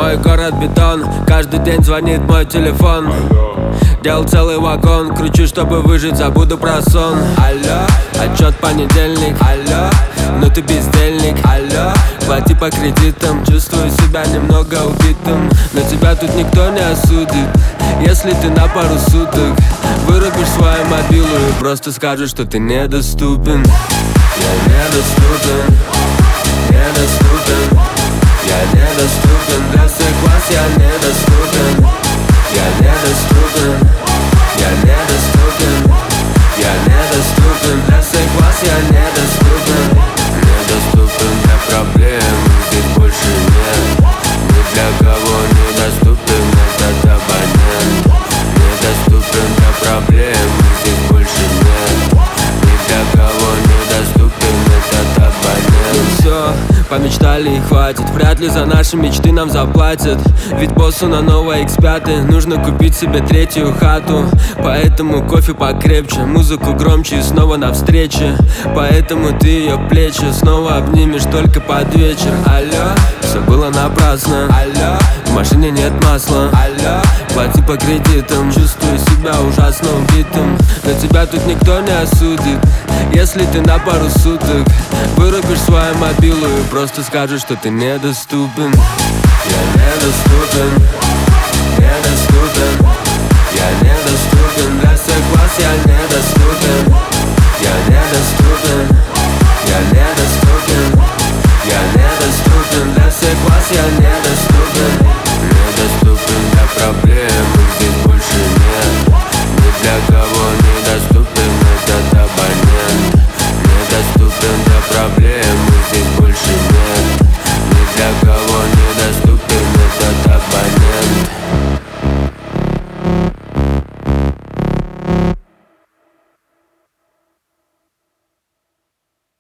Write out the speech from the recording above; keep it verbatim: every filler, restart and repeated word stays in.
Мой город бетон, каждый день звонит мой телефон. Делал целый вагон, кручу, чтобы выжить, забуду про сон. Алло, отчет понедельник. Алло, ну ты бездельник. Алло, плати по кредитам, чувствую себя немного убитым. Но тебя тут никто не осудит, если ты на пару суток вырубишь свою мобилу и просто скажешь, что ты недоступен. Я недоступен, недоступен. Я недоступен для всех вас, я недоступен. Я недоступен, я недоступен. Я недоступен для всех вас, я недоступен. Недоступен для проблем, здесь больше нет. Ни для кого недоступен этот абонент. Недоступен для проблем, здесь больше нет. Ни для кого недоступен этот абонент. Ну все, помечтали и хватит. Вряд ли за наши мечты нам заплатят. Ведь боссу на новой икс пять нужно купить себе третью хату. Поэтому кофе покрепче, музыку громче и снова навстрече. Поэтому ты ее плечи снова обнимешь только под вечер. Алло, все было напрасно. Алло, в машине нет масла. Алло, плати по кредитам, чувствую себя ужасно убитым. Но тебя тут никто не осудит, если ты на пару суток вырубишь свою мобилу и просто скажешь, что ты недоступен. Я недоступен, недоступен.